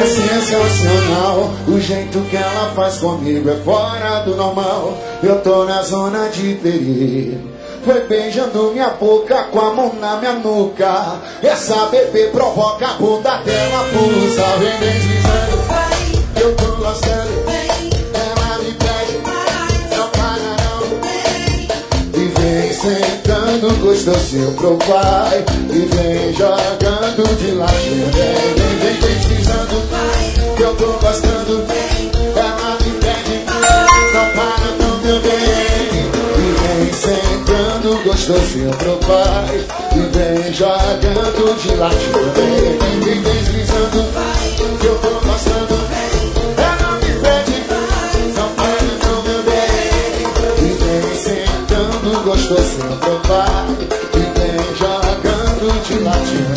É sensacional, o jeito que ela faz comigo é fora do normal. Eu tô na zona de perigo. Foi beijando minha boca com a mão na minha nuca. Essa bebê provoca a bunda dela, pulsa. Vem deslizando, eu tô gostando. Ela me pede, não para não. E vem sentando gostosinho pro pai. E vem jogando de ladinho. Vem deslizando, eu tô gostando. Ela me pede, não para não, meu bem. E vem sentando gostosinho pro pai. E vem jogando de ladinho. Vem deslizando, eu tô gostando. Ela me pede, não para não, meu bem. E vem sentando gostosinho pro pai. E vem jogando de ladinho.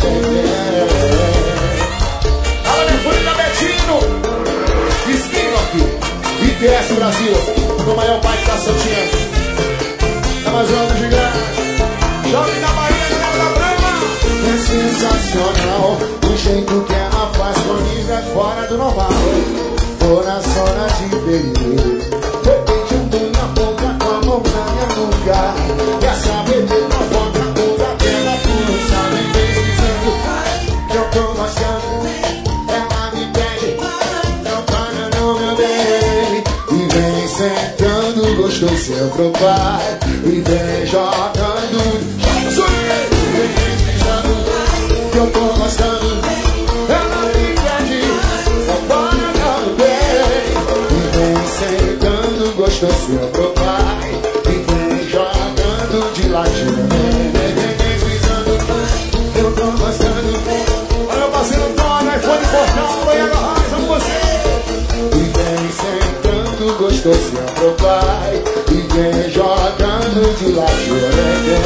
Fala, minha família Betino, Skinlock, IPS Brasil, o maior pai que tá soltinho. Amazônia gigante, jovem da Bahia, galera da Brama. É sensacional, o jeito que ela faz comigo é fora do normal. Tô na zona de perigo, foi beijando minha boca com a mão na minha nuca. E essa bebê provoca a bunda dela, pulsa. Vem deslizando, que eu tô gostando. Ela me pede, não para não, meu bem. E vem sentando gostosinho pro pai. E vem jogando, vem deslizando, que eu tô gostando. Ela me pede, só para não bem. E vem sentando gostosinho pro pai. E vem jogando de ladinho. Vem deslizando, que eu tô gostando. Olha o parceiro Tony, iPhone Portal, Goiânia Raiz, amo você. E vem sentando gostosinho pro pai. E vem jogando de ladinho.